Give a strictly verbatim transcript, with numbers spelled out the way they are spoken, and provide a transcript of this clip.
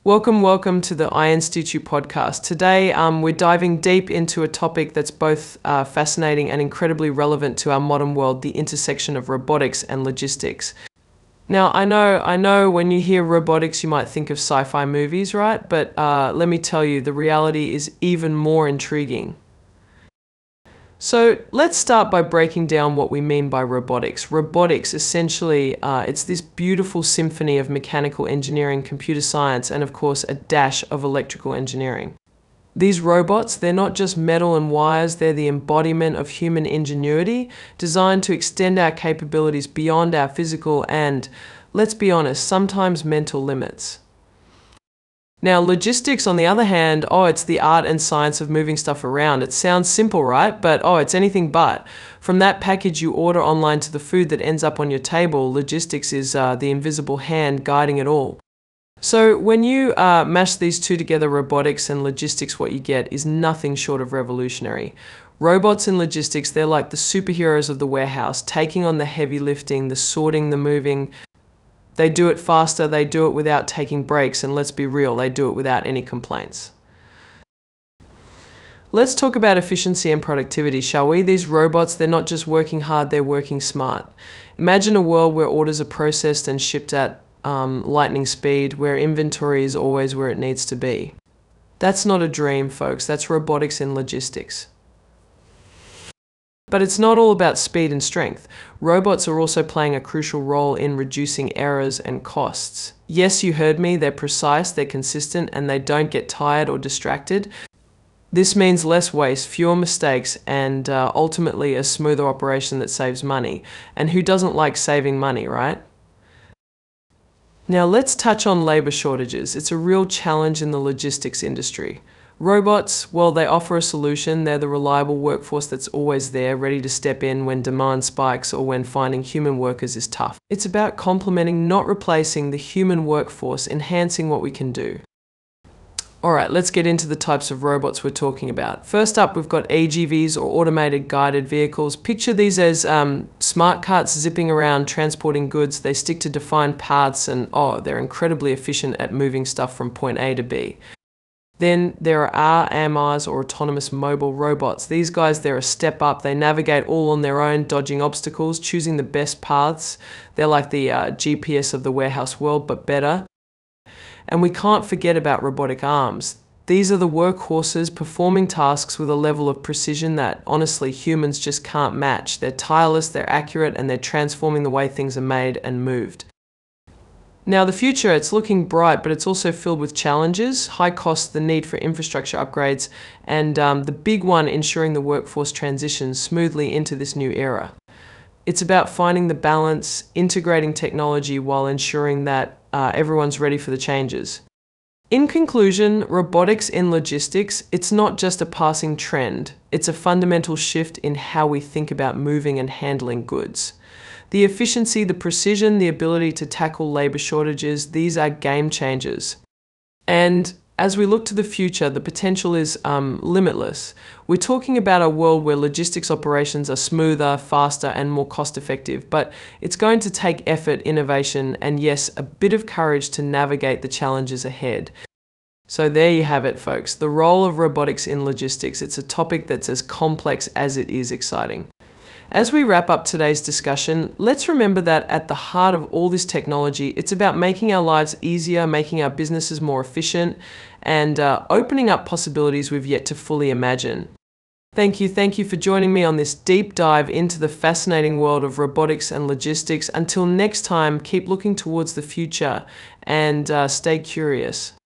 Welcome, welcome to the iInstitute podcast. Today, um, we're diving deep into a topic that's both uh, fascinating and incredibly relevant to our modern world, the intersection of robotics and logistics. Now, I know, I know when you hear robotics, you might think of sci-fi movies, right? But uh, let me tell you, the reality is even more intriguing. So let's start by breaking down what we mean by robotics. Robotics, essentially, uh, it's this beautiful symphony of mechanical engineering, computer science, and of course, a dash of electrical engineering. These robots, they're not just metal and wires, they're the embodiment of human ingenuity, designed to extend our capabilities beyond our physical and, let's be honest, sometimes mental limits. Now, logistics, on the other hand, oh, it's the art and science of moving stuff around. It sounds simple, right? But, oh, it's anything but. From that package you order online to the food that ends up on your table, logistics is uh, the invisible hand guiding it all. So when you uh, mash these two together, robotics and logistics, what you get is nothing short of revolutionary. Robots in logistics, they're like the superheroes of the warehouse, taking on the heavy lifting, the sorting, the moving. They do it faster, they do it without taking breaks, and let's be real, they do it without any complaints. Let's talk about efficiency and productivity, shall we? These robots, they're not just working hard, they're working smart. Imagine a world where orders are processed and shipped at um, lightning speed, where inventory is always where it needs to be. That's not a dream, folks, that's robotics in logistics. But it's not all about speed and strength. Robots are also playing a crucial role in reducing errors and costs. Yes, you heard me, they're precise, they're consistent, and they don't get tired or distracted. This means less waste, fewer mistakes, and uh, ultimately a smoother operation that saves money. And who doesn't like saving money, right? Now let's touch on labor shortages. It's a real challenge in the logistics industry. Robots, well, they offer a solution. They're the reliable workforce that's always there, ready to step in when demand spikes or when finding human workers is tough. It's about complementing, not replacing, the human workforce, enhancing what we can do. All right, let's get into the types of robots we're talking about. First up, we've got A G Vs, or automated guided vehicles. Picture these as um, smart carts zipping around, transporting goods. They stick to defined paths and, oh, they're incredibly efficient at moving stuff from point A to B. Then there are A M Rs, or autonomous mobile robots. These guys, they're a step up. They navigate all on their own, dodging obstacles, choosing the best paths. They're like the uh, G P S of the warehouse world, but better. And we can't forget about robotic arms. These are the workhorses performing tasks with a level of precision that, honestly, humans just can't match. They're tireless, they're accurate, and they're transforming the way things are made and moved. Now, the future, it's looking bright, but it's also filled with challenges, high costs, the need for infrastructure upgrades, and um, the big one, ensuring the workforce transitions smoothly into this new era. It's about finding the balance, integrating technology while ensuring that uh, everyone's ready for the changes. In conclusion, robotics in logistics, it's not just a passing trend. It's a fundamental shift in how we think about moving and handling goods. The efficiency, the precision, the ability to tackle labor shortages, these are game changers. And as we look to the future, the potential is um, limitless. We're talking about a world where logistics operations are smoother, faster, and more cost-effective, but it's going to take effort, innovation, and yes, a bit of courage to navigate the challenges ahead. So there you have it, folks. The role of robotics in logistics. It's a topic that's as complex as it is exciting. As we wrap up today's discussion, let's remember that at the heart of all this technology, it's about making our lives easier, making our businesses more efficient, and uh, opening up possibilities we've yet to fully imagine. Thank you, thank you for joining me on this deep dive into the fascinating world of robotics and logistics. Until next time, keep looking towards the future and uh, stay curious.